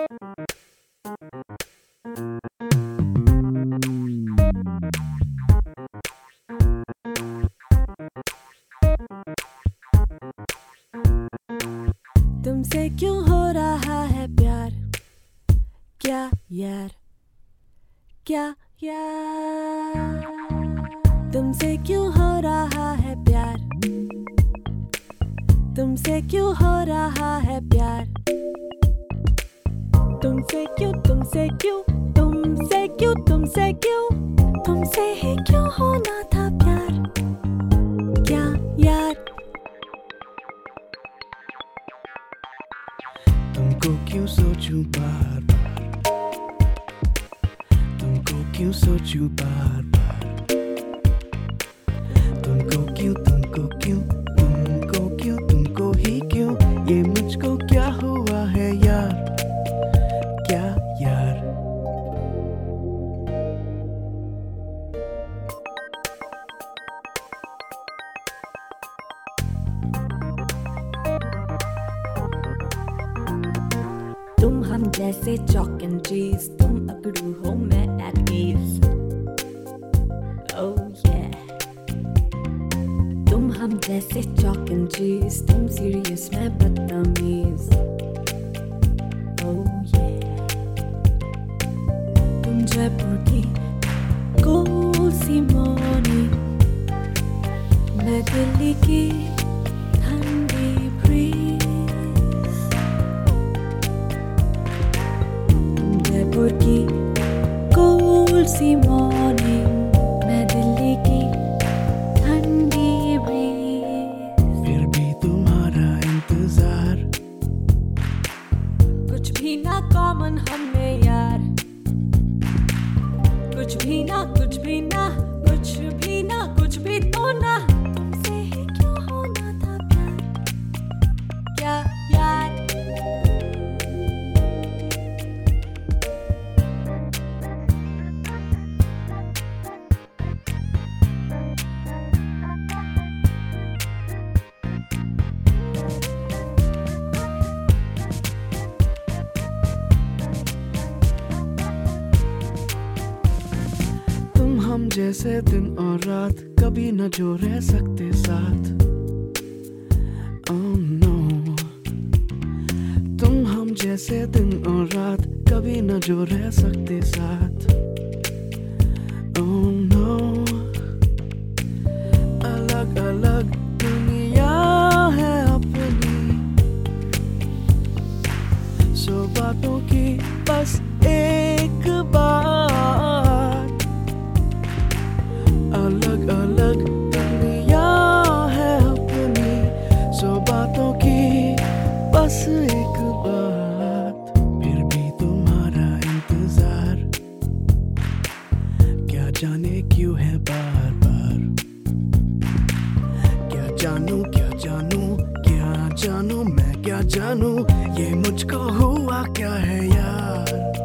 तुमसे क्यों हो रहा है प्यार? क्या यार, क्या यार? तुमसे क्यों हो रहा है प्यार? तुमसे क्यों हो रहा है प्यार? तुमसे क्यों, तुमसे क्यों, तुमसे क्यों, तुमसे क्यों, तुमसे ही क्यों होना था प्यार? क्या यार? तुमको क्यों सोचूं बार बार, तुमको क्यों सोचूं बार बार, तुमको क्यों, तुमको क्यों, तुमको क्यों, तुमको ही क्यों, ये मुझको क्या हुआ है यार? क्या यार? तुम हम जैसे चॉक एंड चीज, तुम अकड़ू हो मैं एट ईज। Oh yeah। तुम हम जैसे चॉक एंड चीज, तुम सीरियस मैं बदतमीज। ओह yeah। तुम जयपुर की कोल सी मॉर्निंग, मैं दिल्ली की ठंडी ब्रीज। जयपुर की कोल सी मॉर्निंग, मैं दिल्ली की ठंडी ब्रीज। फिर भी तुम्हारा इंतजार, कुछ भी ना कॉमन हमें यार, कुछ भी ना, कुछ भी ना, कुछ भी ना, कुछ भी तो ना। तुमसे ही क्यों होना था प्यार? क्या यार? तुम हम जैसे दिन और रात, कभी न जो रह सकते साथ। Oh no। तुम हम जैसे दिन और रात, कभी न जो रह सकते साथ। Oh no। अलग अलग दुनिया है अपनी, सौ बातों की बस एक बात। अलग अलग दुनिया है अपनी, सौ बातों की बस एक बात। फिर भी तुम्हारा इंतजार, क्या जाने क्यों है बार बार। क्या जानूं, क्या जानूं, क्या जानूं, मैं क्या जानूं, ये मुझको हुआ क्या है यार?